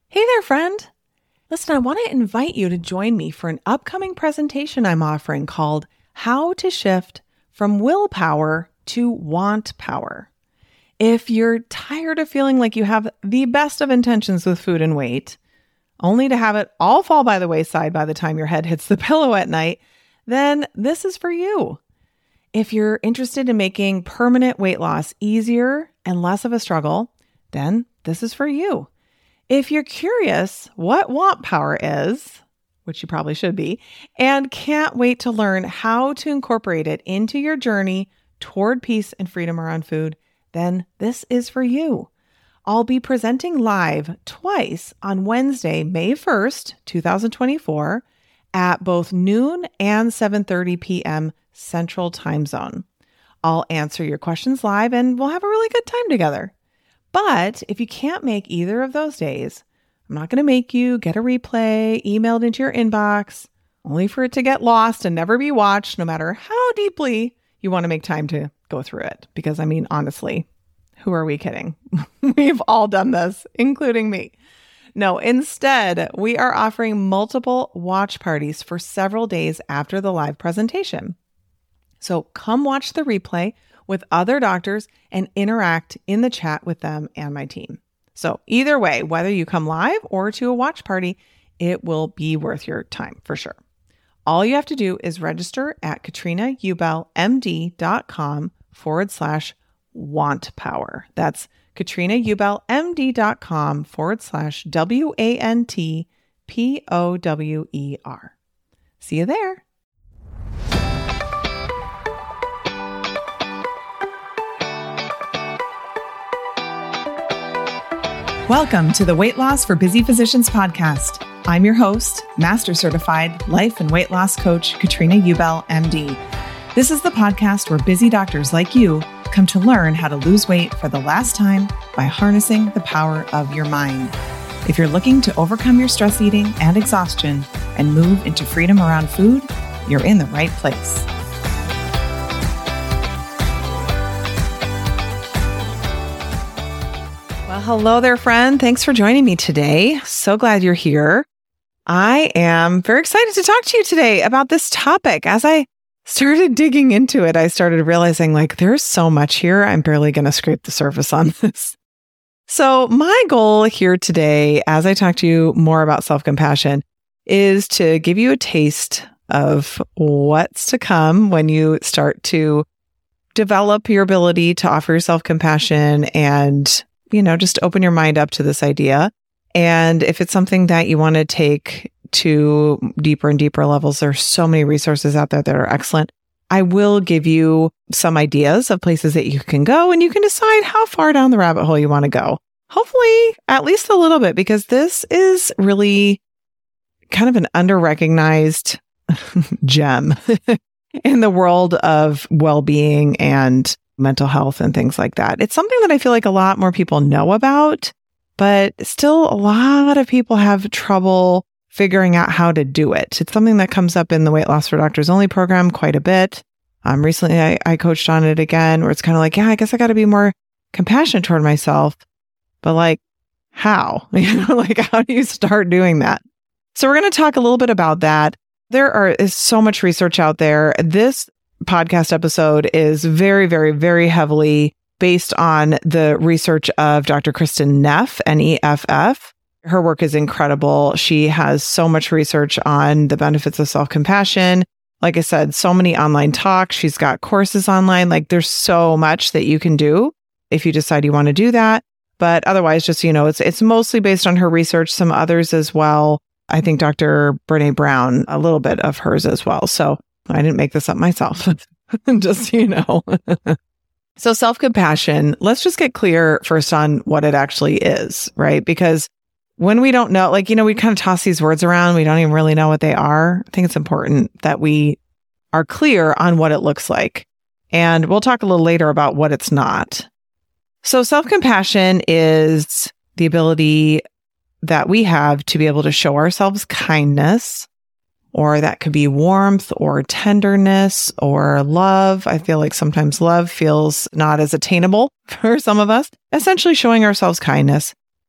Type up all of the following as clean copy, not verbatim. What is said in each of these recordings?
Hey there, friend. Listen, I want to invite you to join me for an upcoming presentation I'm offering called How to Shift from Willpower to Want Power. If you're tired of feeling like you have the best of intentions with food and weight, only to have it all fall by the wayside by the time your head hits the pillow at night, then this is for you. If you're interested in making permanent weight loss easier and less of a struggle, then this is for you. If you're curious what want power is, which you probably should be, and can't wait to learn how to incorporate it into your journey toward peace and freedom around food, then this is for you. I'll be presenting live twice on Wednesday, May 1st, 2024, at both noon and 7:30 p.m. Central Time Zone. I'll answer your questions live and we'll have a really good time together. But if you can't make either of those days, I'm not going to make you get a replay emailed into your inbox, only for it to get lost and never be watched, no matter how deeply you want to make time to go through it. Because, honestly, who are we kidding? We've all done this, including me. No, instead, we are offering multiple watch parties for several days after the live presentation. So come watch the replay with other doctors and interact in the chat with them and my team. So either way, whether you come live or to a watch party, it will be worth your time for sure. All you have to do is register at katrinaubelmd.com/wantpower. That's katrinaubelmd.com/WANTPOWER. See you there. Welcome to the Weight Loss for Busy Physicians podcast. I'm your host, Master Certified Life and Weight Loss Coach, Katrina Ubel, MD. This is the podcast where busy doctors like you come to learn how to lose weight for the last time by harnessing the power of your mind. If you're looking to overcome your stress eating and exhaustion and move into freedom around food, you're in the right place. Well, hello there, friend. Thanks for joining me today. So glad you're here. I am very excited to talk to you today about this topic. As I started digging into it, I started realizing there's so much here. I'm barely going to scrape the surface on this. So my goal here today, as I talk to you more about self-compassion, is to give you a taste of what's to come when you start to develop your ability to offer yourself compassion and just open your mind up to this idea. And if it's something that you want to take to deeper and deeper levels, there's so many resources out there that are excellent. I will give you some ideas of places that you can go, and you can decide how far down the rabbit hole you want to go. Hopefully, at least a little bit, because this is really kind of an under-recognized gem in the world of well-being and mental health and things like that. It's something that I feel like a lot more people know about, but still a lot of people have trouble figuring out how to do it. It's something that comes up in the Weight Loss for Doctors Only program quite a bit. Recently, I coached on it again, where it's kind of I guess I got to be more compassionate toward myself, but how? How do you start doing that? So we're going to talk a little bit about that. There is so much research out there. This podcast episode is very, very, very heavily based on the research of Dr. Kristin Neff, N-E-F-F. Her work is incredible. She has so much research on the benefits of self-compassion. Like I said, so many online talks. She's got courses online. There's so much that you can do if you decide you want to do that. But otherwise, just, it's mostly based on her research, some others as well. I think Dr. Brené Brown, a little bit of hers as well. So I didn't make this up myself, just so you know. So self-compassion, let's just get clear first on what it actually is, right? Because when we don't know, we kind of toss these words around, we don't even really know what they are. I think it's important that we are clear on what it looks like. And we'll talk a little later about what it's not. So self-compassion is the ability that we have to be able to show ourselves kindness, or that could be warmth or tenderness or love. I feel like sometimes love feels not as attainable for some of us. Essentially showing ourselves kindness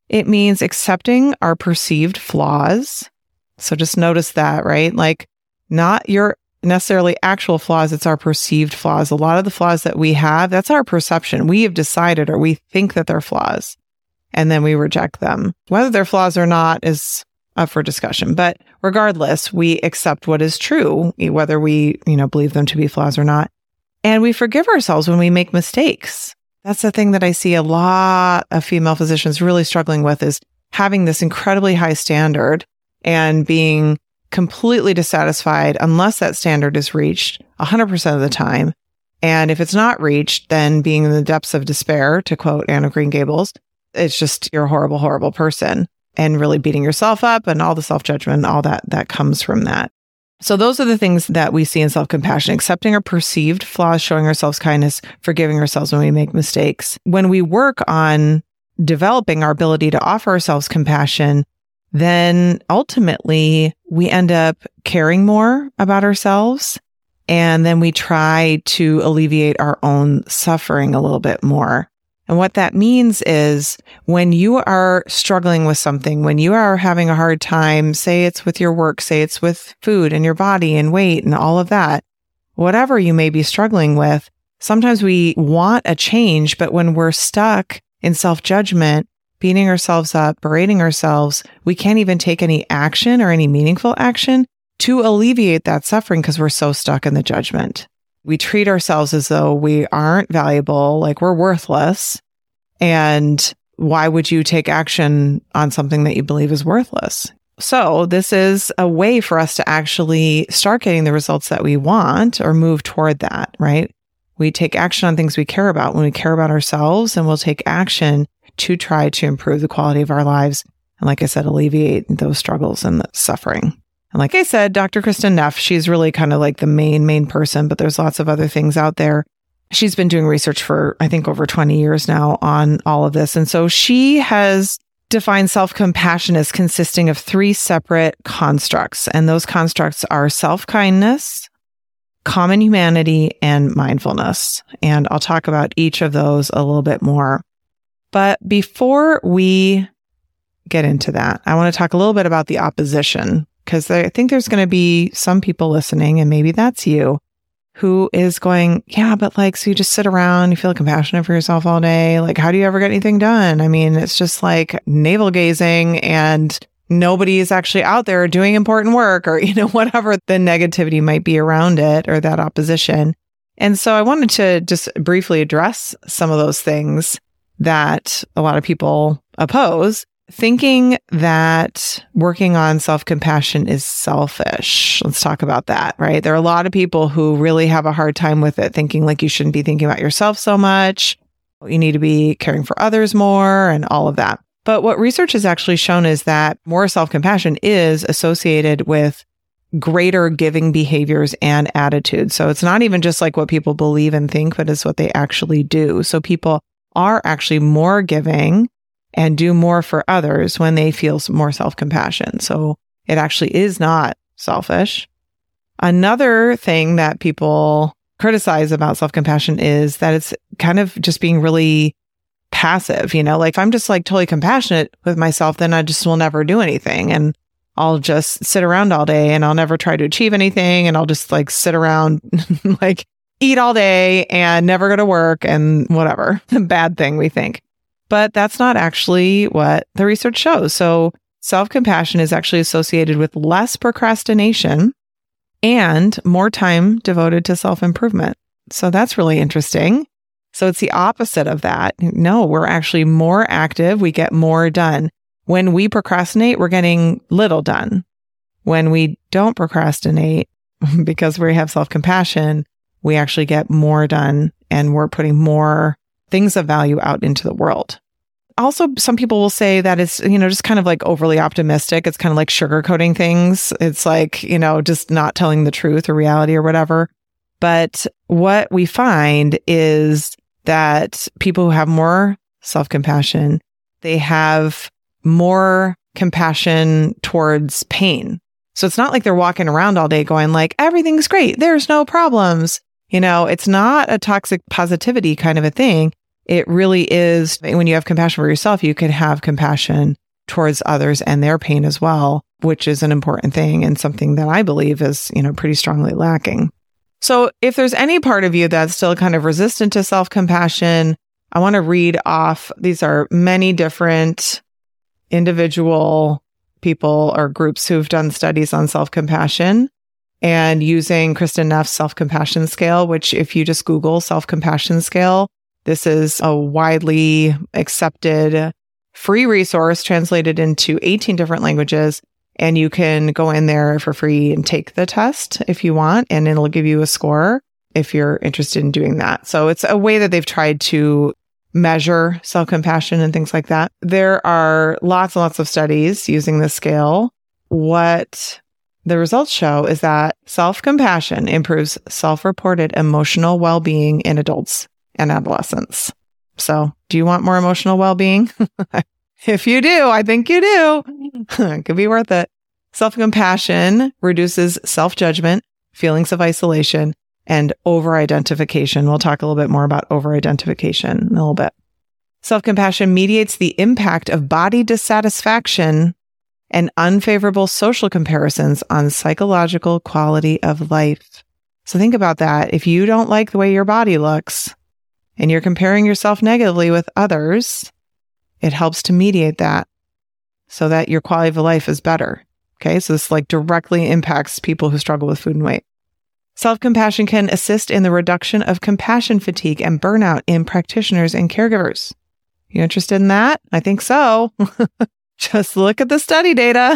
It means accepting our perceived flaws. So just notice that, right? Like not your necessarily actual flaws, it's our perceived flaws. A lot of the flaws that we have, that's our perception. We have decided or we think that they're flaws and then we reject them. Whether they're flaws or not is up for discussion. But regardless, we accept what is true, whether we, believe them to be flaws or not. And we forgive ourselves when we make mistakes. That's the thing that I see a lot of female physicians really struggling with, is having this incredibly high standard and being completely dissatisfied unless that standard is reached 100% of the time. And if it's not reached, then being in the depths of despair, to quote Anne of Green Gables, it's just you're a horrible, horrible person, and really beating yourself up and all the self-judgment, all that comes from that. So those are the things that we see in self-compassion: accepting our perceived flaws, showing ourselves kindness, forgiving ourselves when we make mistakes. When we work on developing our ability to offer ourselves compassion, then ultimately we end up caring more about ourselves. And then we try to alleviate our own suffering a little bit more. And what that means is when you are struggling with something, when you are having a hard time, say it's with your work, say it's with food and your body and weight and all of that, whatever you may be struggling with, sometimes we want a change, but when we're stuck in self-judgment, beating ourselves up, berating ourselves, we can't even take any action or any meaningful action to alleviate that suffering because we're so stuck in the judgment. We treat ourselves as though we aren't valuable, like we're worthless. And why would you take action on something that you believe is worthless? So this is a way for us to actually start getting the results that we want or move toward that, right? We take action on things we care about when we care about ourselves, and we'll take action to try to improve the quality of our lives. And like I said, alleviate those struggles and the suffering. And like I said, Dr. Kristin Neff, she's really kind of like the main person, but there's lots of other things out there. She's been doing research for, I think, over 20 years now on all of this. And so she has defined self-compassion as consisting of 3 separate constructs. And those constructs are self-kindness, common humanity, and mindfulness. And I'll talk about each of those a little bit more. But before we get into that, I want to talk a little bit about the opposition, because I think there's going to be some people listening, and maybe that's you, who is going, yeah, but like, so you just sit around, you feel compassionate for yourself all day. Like, how do you ever get anything done? I mean, it's just like navel gazing and nobody is actually out there doing important work, or, whatever the negativity might be around it or that opposition. And so I wanted to just briefly address some of those things that a lot of people oppose, thinking that working on self-compassion is selfish. Let's talk about that, right? There are a lot of people who really have a hard time with it, thinking like you shouldn't be thinking about yourself so much. You need to be caring for others more and all of that. But what research has actually shown is that more self-compassion is associated with greater giving behaviors and attitudes. So it's not even just like what people believe and think, but it's what they actually do. So people are actually more giving and do more for others when they feel more self-compassion. So it actually is not selfish. Another thing that people criticize about self-compassion is that it's kind of just being really passive, like if I'm just like totally compassionate with myself, then I just will never do anything. And I'll just sit around all day and I'll never try to achieve anything. And I'll just like sit around, like eat all day and never go to work and whatever. The bad thing we think. But that's not actually what the research shows. So self-compassion is actually associated with less procrastination and more time devoted to self-improvement. So that's really interesting. So it's the opposite of that. No, we're actually more active. We get more done. When we procrastinate, we're getting little done. When we don't procrastinate, because we have self-compassion, we actually get more done and we're putting more things of value out into the world. Also, some people will say that it's, just kind of like overly optimistic. It's kind of like sugarcoating things. It's like, just not telling the truth or reality or whatever. But what we find is that people who have more self-compassion, they have more compassion towards pain. So it's not like they're walking around all day going like, everything's great, there's no problems. It's not a toxic positivity kind of a thing. it really is, when you have compassion for yourself, you can have compassion towards others and their pain as well, which is an important thing and something that I believe is, pretty strongly lacking. So if there's any part of you that's still kind of resistant to self-compassion, I want to read off. These are many different individual people or groups who've done studies on self-compassion and using Kristin Neff's self-compassion scale, which if you just Google self-compassion scale, this is a widely accepted free resource translated into 18 different languages. And you can go in there for free and take the test if you want, and it'll give you a score if you're interested in doing that. So it's a way that they've tried to measure self-compassion and things like that. There are lots and lots of studies using this scale. What the results show is that self-compassion improves self-reported emotional well-being in adults and adolescents. So do you want more emotional well-being? If you do, I think you do. It could be worth it. Self-compassion reduces self-judgment, feelings of isolation, and over-identification. We'll talk a little bit more about over-identification in a little bit. Self-compassion mediates the impact of body dissatisfaction and unfavorable social comparisons on psychological quality of life. So think about that. If you don't like the way your body looks and you're comparing yourself negatively with others, it helps to mediate that so that your quality of life is better. Okay, so this directly impacts people who struggle with food and weight. Self-compassion can assist in the reduction of compassion fatigue and burnout in practitioners and caregivers. You interested in that? I think so. Just look at the study data.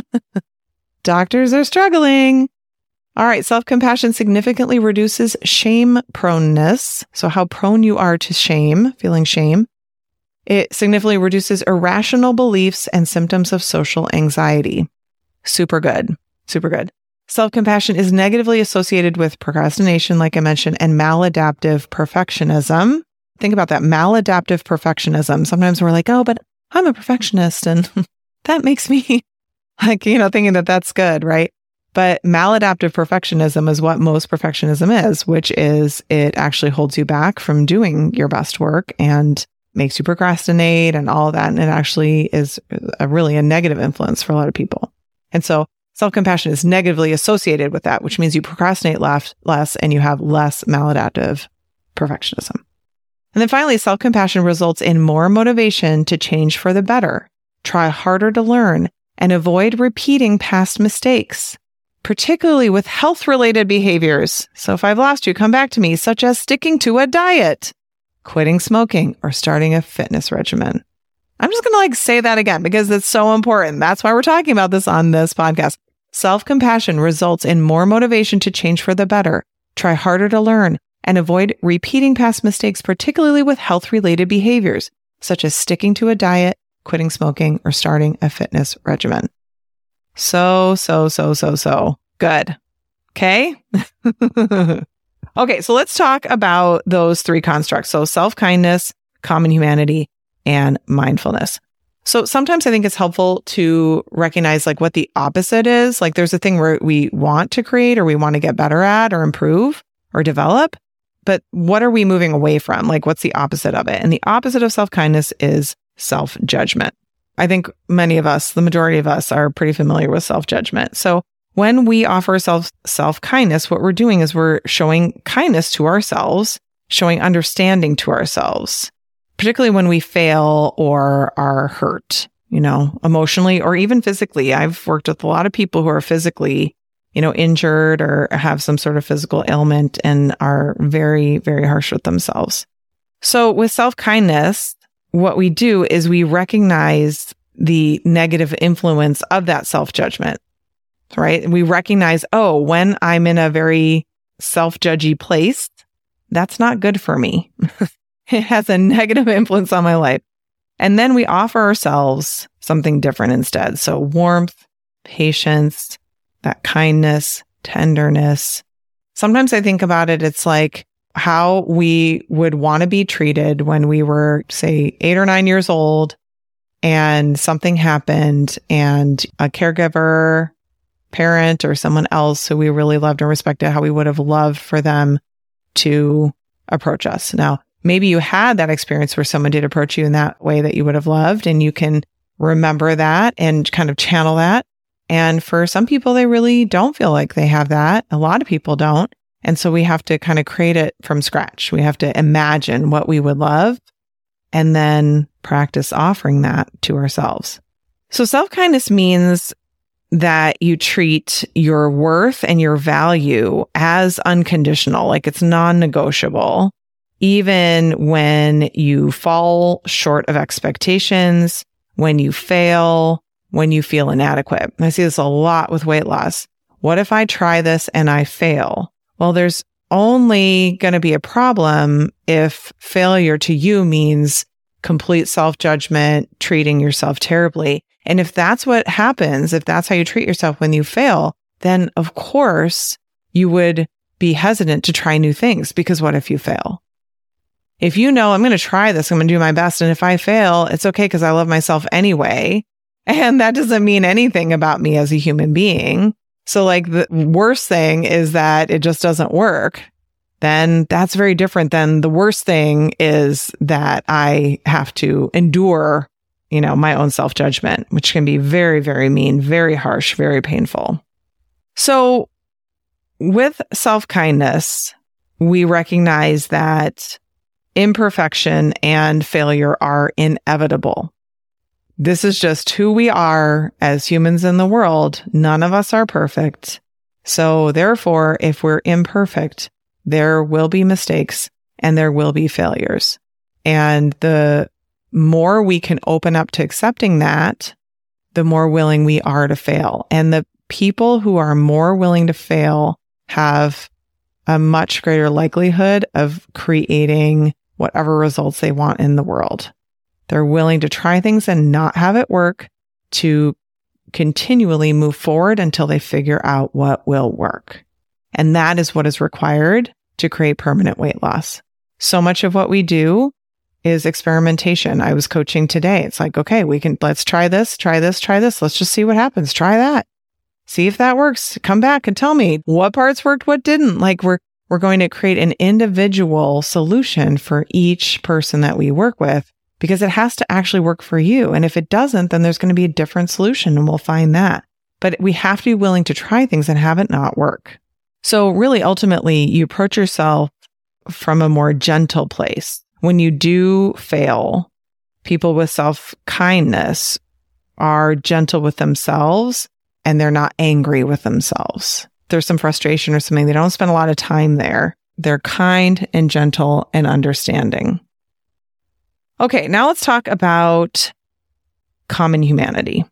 Doctors are struggling. All right, self-compassion significantly reduces shame proneness. So how prone you are to shame, feeling shame. It significantly reduces irrational beliefs and symptoms of social anxiety. Super good. Super good. Self-compassion is negatively associated with procrastination, like I mentioned, and maladaptive perfectionism. Think about that, maladaptive perfectionism. Sometimes we're like, oh, but I'm a perfectionist and that makes me thinking that that's good, right? But maladaptive perfectionism is what most perfectionism is, which is it actually holds you back from doing your best work and makes you procrastinate and all of that. And it actually is really a negative influence for a lot of people. And so self-compassion is negatively associated with that, which means you procrastinate less and you have less maladaptive perfectionism. And then finally, self-compassion results in more motivation to change for the better, try harder to learn, and avoid repeating past mistakes, particularly with health-related behaviors. So if I've lost you, come back to me, such as sticking to a diet, quitting smoking, or starting a fitness regimen. I'm just going to say that again because it's so important. That's why we're talking about this on this podcast. Self-compassion results in more motivation to change for the better, try harder to learn, and avoid repeating past mistakes, particularly with health-related behaviors, such as sticking to a diet, quitting smoking, or starting a fitness regimen. So good. Okay? Okay, so let's talk about those three constructs. So self-kindness, common humanity, and mindfulness. So sometimes I think it's helpful to recognize what the opposite is. There's a thing where we want to create or we want to get better at or improve or develop, but what are we moving away from? What's the opposite of it? And the opposite of self-kindness is self-judgment. I think many of us, the majority of us, are pretty familiar with self-judgment. So when we offer self-kindness, what we're doing is we're showing kindness to ourselves, showing understanding to ourselves, particularly when we fail or are hurt, emotionally or even physically. I've worked with a lot of people who are physically, injured or have some sort of physical ailment and are very, very harsh with themselves. So with self-kindness, what we do is we recognize the negative influence of that self-judgment. Right? We recognize, when I'm in a very self-judgy place, that's not good for me. It has a negative influence on my life. And then we offer ourselves something different instead. So warmth, patience, that kindness, tenderness. Sometimes I think about it, it's like how we would want to be treated when we were, say, 8 or 9 years old and something happened and a caregiver, parent, or someone else who we really loved and respected, how we would have loved for them to approach us. Now, maybe you had that experience where someone did approach you in that way that you would have loved, and you can remember that and kind of channel that. And for some people, they really don't feel like they have that. A lot of people don't. And so we have to kind of create it from scratch. We have to imagine what we would love and then practice offering that to ourselves. So self-kindness means that you treat your worth and your value as unconditional, like it's non-negotiable, even when you fall short of expectations, when you fail, when you feel inadequate. I see this a lot with weight loss. What if I try this and I fail? Well, there's only going to be a problem if failure to you means complete self-judgment, treating yourself terribly. And if that's what happens, if that's how you treat yourself when you fail, then of course you would be hesitant to try new things, because what if you fail? If you know, I'm going to try this, I'm going to do my best, and if I fail, it's okay because I love myself anyway. And that doesn't mean anything about me as a human being. So like the worst thing is that it just doesn't work. Then that's very different than the worst thing is that I have to endure, my own self-judgment, which can be very, very mean, very harsh, very painful. So with self-kindness, we recognize that imperfection and failure are inevitable. This is just who we are as humans in the world. None of us are perfect. So therefore, if we're imperfect, there will be mistakes and there will be failures. And the more we can open up to accepting that, the more willing we are to fail. And the people who are more willing to fail have a much greater likelihood of creating whatever results they want in the world. They're willing to try things and not have it work, to continually move forward until they figure out what will work. And that is what is required to create permanent weight loss. So much of what we do is experimentation. I was coaching today. It's like, okay, let's try this, try this, try this. Let's just see what happens. Try that. See if that works. Come back and tell me what parts worked, what didn't. Like we're going to create an individual solution for each person that we work with, because it has to actually work for you. And if it doesn't, then there's going to be a different solution and we'll find that. But we have to be willing to try things and have it not work. So really, ultimately, you approach yourself from a more gentle place. When you do fail, people with self-kindness are gentle with themselves and they're not angry with themselves. There's some frustration or something. They don't spend a lot of time there. They're kind and gentle and understanding. Okay, now let's talk about common humanity.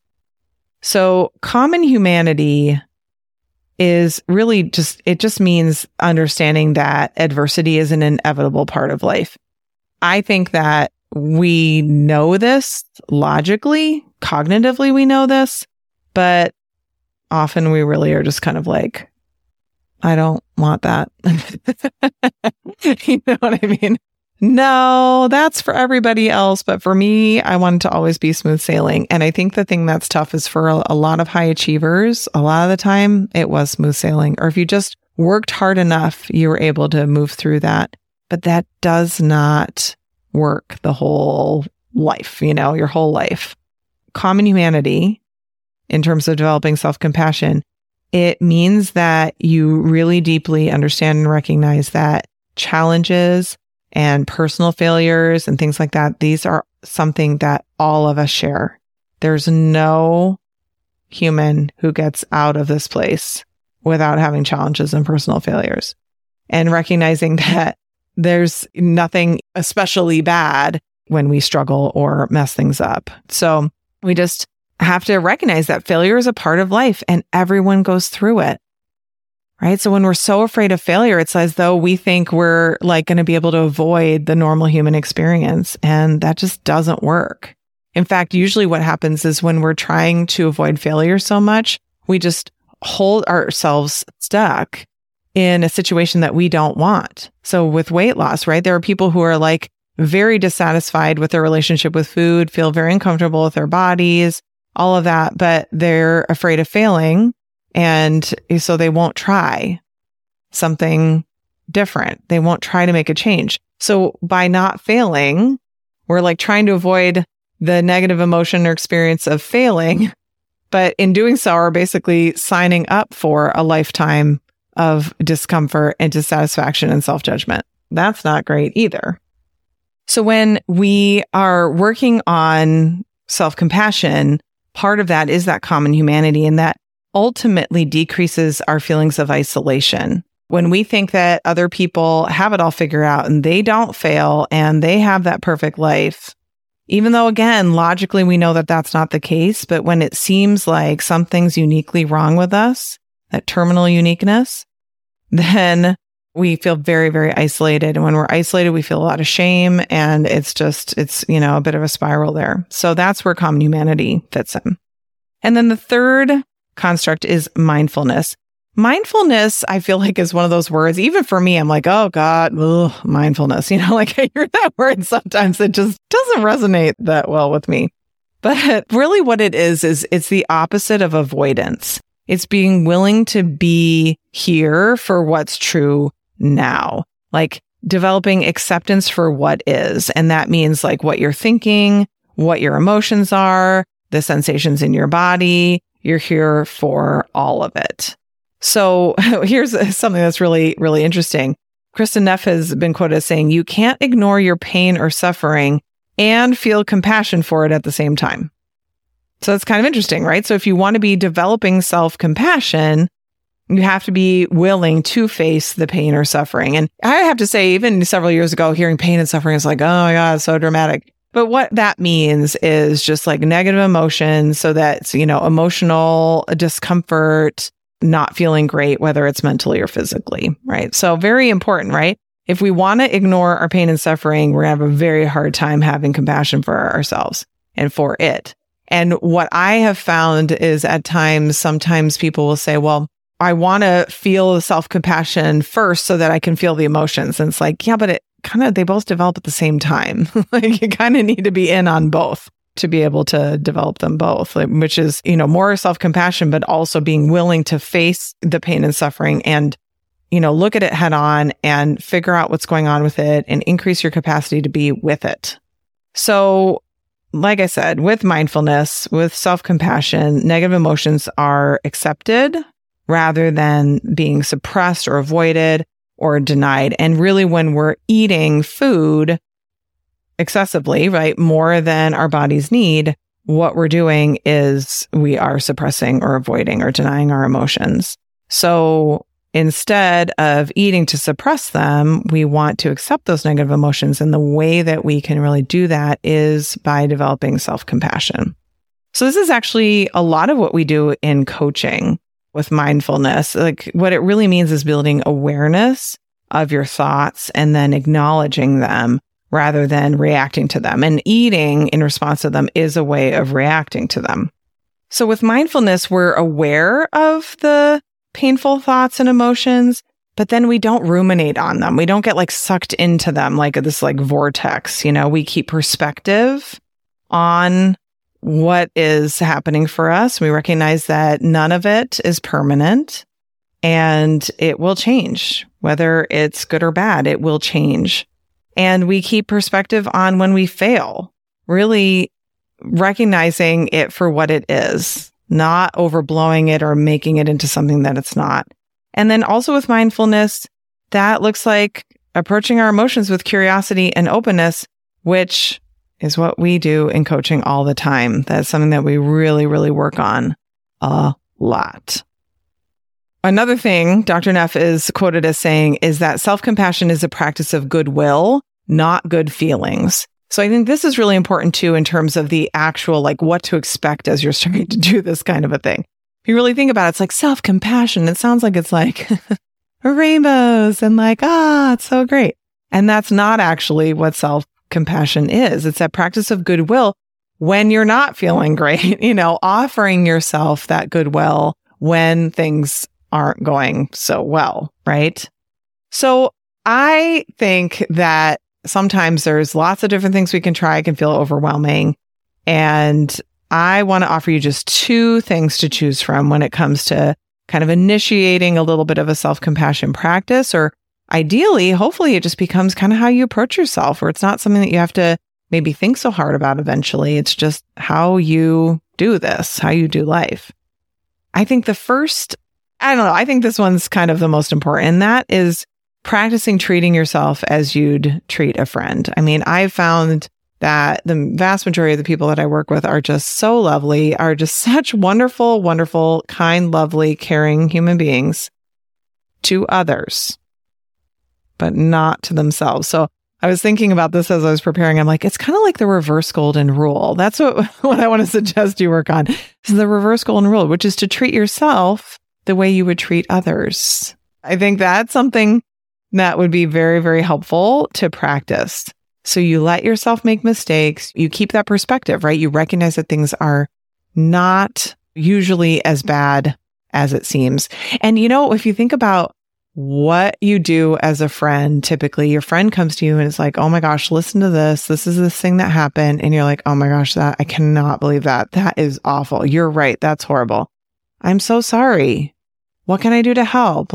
So common humanity is really it just means understanding that adversity is an inevitable part of life. I think that we know this logically, cognitively we know this, but often we really are just kind of like, I don't want that. You know what I mean? No, that's for everybody else. But for me, I wanted to always be smooth sailing. And I think the thing that's tough is for a lot of high achievers, a lot of the time it was smooth sailing. Or if you just worked hard enough, you were able to move through that. But that does not work the whole life, your whole life. Common humanity, in terms of developing self-compassion, it means that you really deeply understand and recognize that challenges and personal failures and things like that, these are something that all of us share. There's no human who gets out of this place without having challenges and personal failures. And recognizing that there's nothing especially bad when we struggle or mess things up. So we just have to recognize that failure is a part of life and everyone goes through it. Right? So when we're so afraid of failure, it's as though we think we're like going to be able to avoid the normal human experience. And that just doesn't work. In fact, usually what happens is when we're trying to avoid failure so much, we just hold ourselves stuck in a situation that we don't want. So with weight loss, right? There are people who are like very dissatisfied with their relationship with food, feel very uncomfortable with their bodies, all of that, but they're afraid of failing. And so they won't try something different. They won't try to make a change. So by not failing, we're like trying to avoid the negative emotion or experience of failing. But in doing so, are basically signing up for a lifetime of discomfort and dissatisfaction and self-judgment. That's not great either. So when we are working on self-compassion, part of that is that common humanity, and that ultimately decreases our feelings of isolation. When we think that other people have it all figured out and they don't fail and they have that perfect life, even though, again, logically we know that that's not the case, but when it seems like something's uniquely wrong with us, that terminal uniqueness, then we feel very, very isolated. And when we're isolated, we feel a lot of shame, and it's a bit of a spiral there. So that's where common humanity fits in. And then the third construct is mindfulness. Mindfulness, I feel like, is one of those words, even for me, I'm like, oh God, mindfulness. Like I hear that word sometimes, it just doesn't resonate that well with me. But really what it is it's the opposite of avoidance. It's being willing to be here for what's true now, like developing acceptance for what is. And that means like what you're thinking, what your emotions are, the sensations in your body. You're here for all of it. So here's something that's really, really interesting. Kristin Neff has been quoted as saying, you can't ignore your pain or suffering and feel compassion for it at the same time. So that's kind of interesting, right? So if you want to be developing self-compassion, you have to be willing to face the pain or suffering. And I have to say, even several years ago, hearing pain and suffering is like, oh my God, it's so dramatic. But what that means is just like negative emotions. So that's, emotional discomfort, not feeling great, whether it's mentally or physically, right? So very important, right? If we want to ignore our pain and suffering, we're going to have a very hard time having compassion for ourselves and for it. And what I have found is sometimes people will say, well, I want to feel self-compassion first so that I can feel the emotions. And it's like, yeah, but they both develop at the same time. Like you kind of need to be in on both to be able to develop them both, which is, more self-compassion, but also being willing to face the pain and suffering and, look at it head on and figure out what's going on with it and increase your capacity to be with it. So, like I said, with mindfulness, with self-compassion, negative emotions are accepted rather than being suppressed or avoided or denied. And really, when we're eating food excessively, right, more than our bodies need, what we're doing is we are suppressing or avoiding or denying our emotions. So instead of eating to suppress them, we want to accept those negative emotions. And the way that we can really do that is by developing self-compassion. So this is actually a lot of what we do in coaching with mindfulness. Like what it really means is building awareness of your thoughts and then acknowledging them rather than reacting to them. And eating in response to them is a way of reacting to them. So with mindfulness, we're aware of the painful thoughts and emotions, but then we don't ruminate on them. We don't get like sucked into them like this like vortex. We keep perspective on what is happening for us. We recognize that none of it is permanent and it will change. Whether it's good or bad, it will change. And we keep perspective on when we fail, really recognizing it for what it is, not overblowing it or making it into something that it's not. And then also with mindfulness, that looks like approaching our emotions with curiosity and openness, which is what we do in coaching all the time. That's something that we really, really work on a lot. Another thing Dr. Neff is quoted as saying is that self-compassion is a practice of goodwill, not good feelings. So I think this is really important too in terms of the actual, like what to expect as you're starting to do this kind of a thing. If you really think about it, it's like self-compassion. It sounds like it's like rainbows and like, it's so great. And that's not actually what self-compassion is. It's a practice of goodwill when you're not feeling great, offering yourself that goodwill when things aren't going so well, right? So I think that sometimes there's lots of different things we can try. It can feel overwhelming. And I want to offer you just 2 things to choose from when it comes to kind of initiating a little bit of a self-compassion practice or ideally, hopefully it just becomes kind of how you approach yourself, where it's not something that you have to maybe think so hard about eventually. It's just how you do this, how you do life. I think the first, I don't know, I think this one's kind of the most important, and that is practicing treating yourself as you'd treat a friend. I mean, I've found that the vast majority of the people that I work with are just so lovely, are just such wonderful, wonderful, kind, lovely, caring human beings to others, but not to themselves. So I was thinking about this as I was preparing. I'm like, it's kind of like the reverse golden rule. That's what I want to suggest you work on. This is the reverse golden rule, which is to treat yourself the way you would treat others. I think that's something that would be very, very helpful to practice. So you let yourself make mistakes. You keep that perspective, right? You recognize that things are not usually as bad as it seems. And if you think about what you do as a friend, typically your friend comes to you and it's like, oh my gosh, listen to this. This is this thing that happened. And you're like, oh my gosh, I cannot believe that. That is awful. You're right. That's horrible. I'm so sorry. What can I do to help?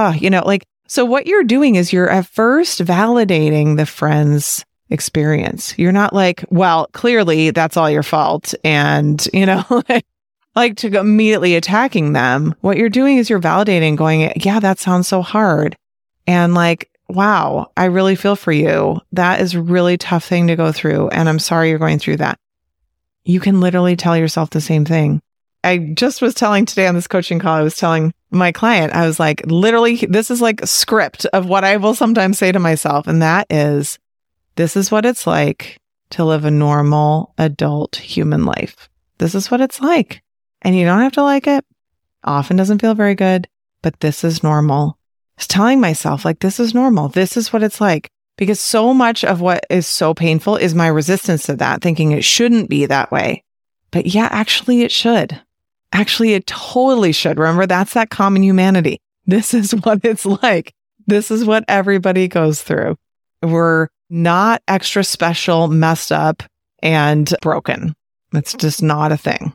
So what you're doing is you're at first validating the friend's experience. You're not like, well, clearly that's all your fault. And, like to go immediately attacking them. What you're doing is you're validating, going, yeah, that sounds so hard. And like, wow, I really feel for you. That is a really tough thing to go through. And I'm sorry you're going through that. You can literally tell yourself the same thing. I just was telling today on this coaching call, I was telling my client, I was like, literally, this is like a script of what I will sometimes say to myself. And that is, this is what it's like to live a normal adult human life. This is what it's like. And you don't have to like it. Often doesn't feel very good, but this is normal. Just telling myself like, this is normal. This is what it's like. Because so much of what is so painful is my resistance to that, thinking it shouldn't be that way. But yeah, actually it should. Actually, it totally should. Remember, that's that common humanity. This is what it's like. This is what everybody goes through. We're not extra special, messed up, and broken. It's just not a thing.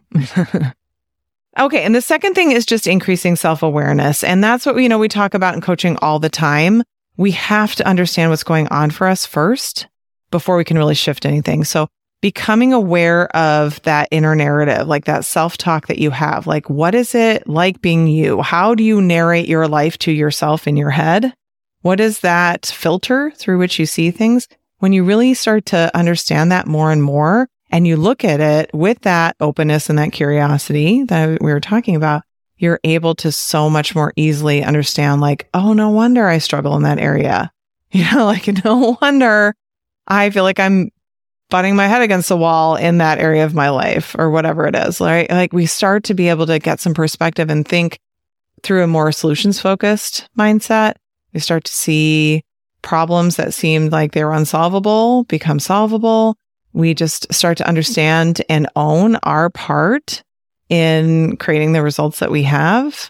Okay. And the second thing is just increasing self-awareness. And that's what we talk about in coaching all the time. We have to understand what's going on for us first before we can really shift anything. So becoming aware of that inner narrative, like that self-talk that you have, like, what is it like being you? How do you narrate your life to yourself in your head? What is that filter through which you see things? When you really start to understand that more and more, and you look at it with that openness and that curiosity that we were talking about, you're able to so much more easily understand, like, oh, no wonder I struggle in that area. Like, no wonder I feel like I'm butting my head against the wall in that area of my life, or whatever it is, right? Like, we start to be able to get some perspective and think through a more solutions-focused mindset. We start to see problems that seemed like they were unsolvable become solvable. We just start to understand and own our part in creating the results that we have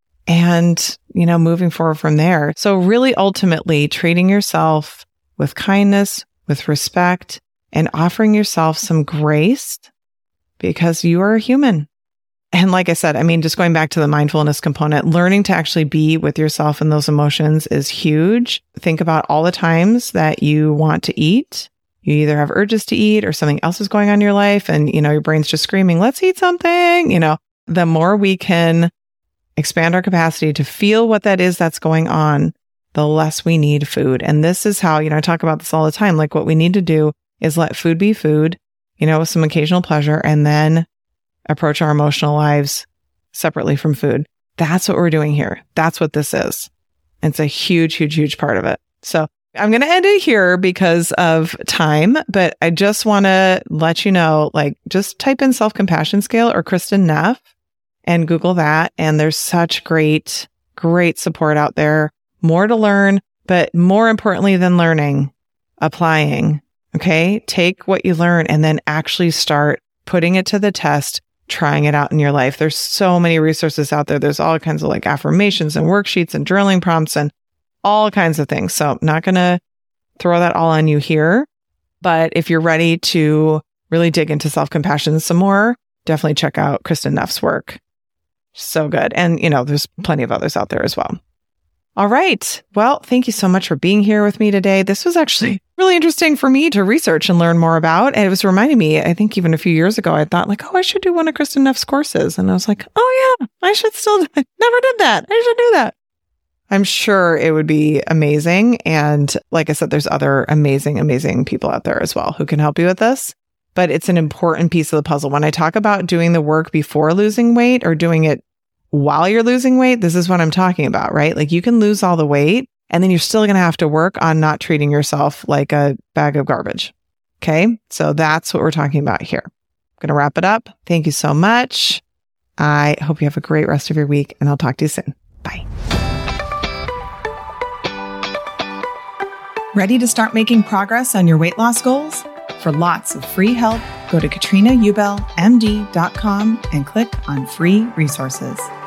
and, moving forward from there. So really ultimately treating yourself with kindness, with respect, and offering yourself some grace because you are a human. And like I said, just going back to the mindfulness component, learning to actually be with yourself and those emotions is huge. Think about all the times that you want to eat. You either have urges to eat or something else is going on in your life and, your brain's just screaming, let's eat something. The more we can expand our capacity to feel what that is that's going on, the less we need food. And this is how, I talk about this all the time. Like, what we need to do is let food be food, with some occasional pleasure, and then approach our emotional lives separately from food. That's what we're doing here. That's what this is. It's a huge, huge, huge part of it. So I'm going to end it here because of time, but I just want to let you know, just type in self-compassion scale or Kristin Neff and Google that. And there's such great, great support out there. More to learn, but more importantly than learning, applying. Okay. Take what you learn and then actually start putting it to the test, trying it out in your life. There's so many resources out there. There's all kinds of affirmations and worksheets and journaling prompts and all kinds of things. So I'm not going to throw that all on you here, but if you're ready to really dig into self-compassion some more, definitely check out Kristin Neff's work. So good. And, there's plenty of others out there as well. All right. Well, thank you so much for being here with me today. This was actually really interesting for me to research and learn more about. And it was reminding me, I think even a few years ago, I thought like, I should do one of Kristin Neff's courses. And I was like, I should still, never did that. I should do that. I'm sure it would be amazing. And like I said, there's other amazing, amazing people out there as well who can help you with this. But it's an important piece of the puzzle. When I talk about doing the work before losing weight or doing it while you're losing weight, this is what I'm talking about, right? Like you can lose all the weight and then you're still going to have to work on not treating yourself like a bag of garbage. Okay. So that's what we're talking about here. I'm going to wrap it up. Thank you so much. I hope you have a great rest of your week and I'll talk to you soon. Bye. Ready to start making progress on your weight loss goals? For lots of free help, go to KatrinaUbelMD.com and click on free resources.